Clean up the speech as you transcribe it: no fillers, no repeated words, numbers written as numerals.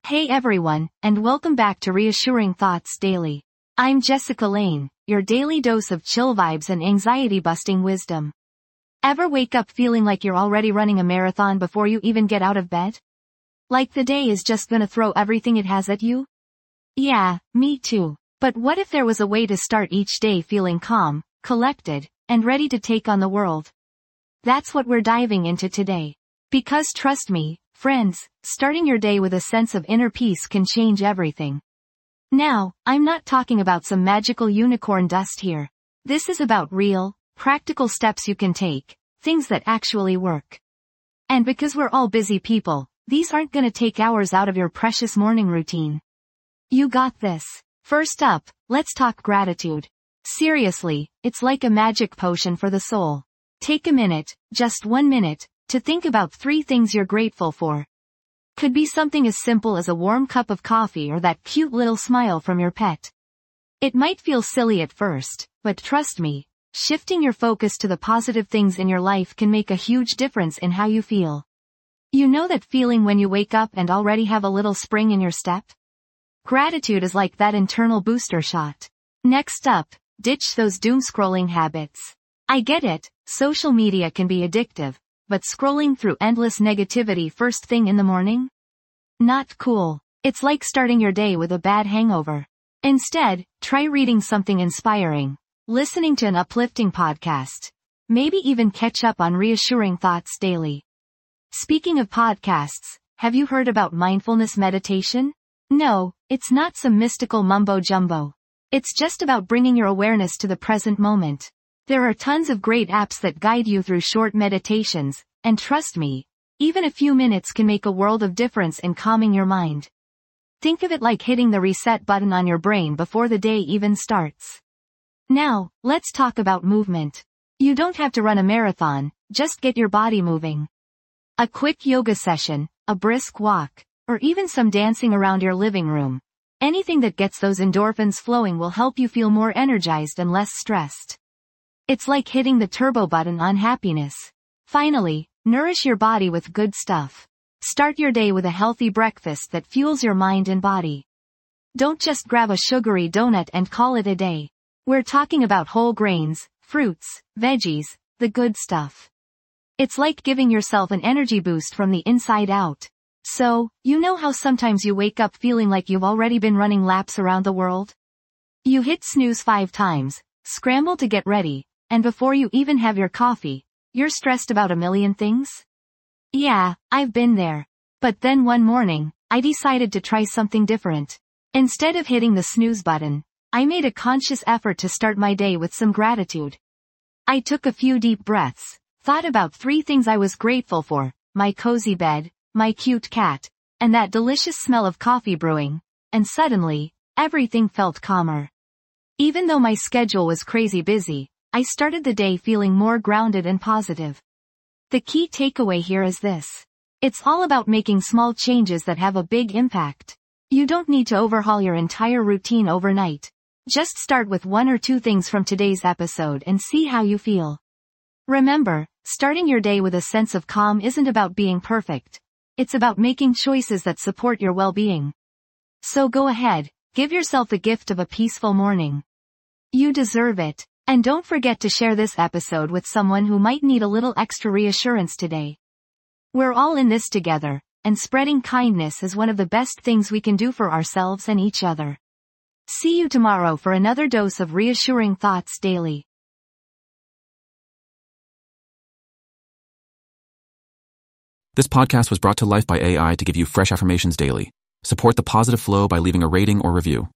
Hey everyone, and welcome back to Reassuring Thoughts Daily. I'm Jessica Lane, your daily dose of chill vibes and anxiety-busting wisdom. Ever wake up feeling like you're already running a marathon before you even get out of bed? Like the day is just gonna throw everything it has at you? Yeah, me too. But what if there was a way to start each day feeling calm, collected, and ready to take on the world? That's what we're diving into today. Because trust me, friends, starting your day with a sense of inner peace can change everything. Now, I'm not talking about some magical unicorn dust here. This is about real, practical steps you can take, things that actually work. And because we're all busy people, these aren't gonna take hours out of your precious morning routine. You got this. First up, let's talk gratitude. Seriously, it's like a magic potion for the soul. Take a minute, just 1 minute, to think about 3 things you're grateful for. Could be something as simple as a warm cup of coffee or that cute little smile from your pet. It might feel silly at first, but trust me, shifting your focus to the positive things in your life can make a huge difference in how you feel. You know that feeling when you wake up and already have a little spring in your step? Gratitude is like that internal booster shot. Next up, ditch those doom scrolling habits. I get it, social media can be addictive, but scrolling through endless negativity first thing in the morning? Not cool. It's like starting your day with a bad hangover. Instead, try reading something inspiring, listening to an uplifting podcast, maybe even catch up on Reassuring Thoughts Daily. Speaking of podcasts, have you heard about mindfulness meditation? No, it's not some mystical mumbo-jumbo. It's just about bringing your awareness to the present moment. There are tons of great apps that guide you through short meditations, and trust me, even a few minutes can make a world of difference in calming your mind. Think of it like hitting the reset button on your brain before the day even starts. Now, let's talk about movement. You don't have to run a marathon, just get your body moving. A quick yoga session, a brisk walk, or even some dancing around your living room. Anything that gets those endorphins flowing will help you feel more energized and less stressed. It's like hitting the turbo button on happiness. Finally, nourish your body with good stuff. Start your day with a healthy breakfast that fuels your mind and body. Don't just grab a sugary donut and call it a day. We're talking about whole grains, fruits, veggies, the good stuff. It's like giving yourself an energy boost from the inside out. So, you know how sometimes you wake up feeling like you've already been running laps around the world? You hit snooze 5 times, scramble to get ready, and before you even have your coffee, you're stressed about a million things? Yeah, I've been there. But then one morning, I decided to try something different. Instead of hitting the snooze button, I made a conscious effort to start my day with some gratitude. I took a few deep breaths, thought about 3 things I was grateful for, my cozy bed, my cute cat, and that delicious smell of coffee brewing, and suddenly, everything felt calmer. Even though my schedule was crazy busy, I started the day feeling more grounded and positive. The key takeaway here is this. It's all about making small changes that have a big impact. You don't need to overhaul your entire routine overnight. Just start with 1 or 2 things from today's episode and see how you feel. Remember, starting your day with a sense of calm isn't about being perfect. It's about making choices that support your well-being. So go ahead, give yourself the gift of a peaceful morning. You deserve it. And don't forget to share this episode with someone who might need a little extra reassurance today. We're all in this together, and spreading kindness is one of the best things we can do for ourselves and each other. See you tomorrow for another dose of Reassuring Thoughts Daily. This podcast was brought to life by AI to give you fresh affirmations daily. Support the positive flow by leaving a rating or review.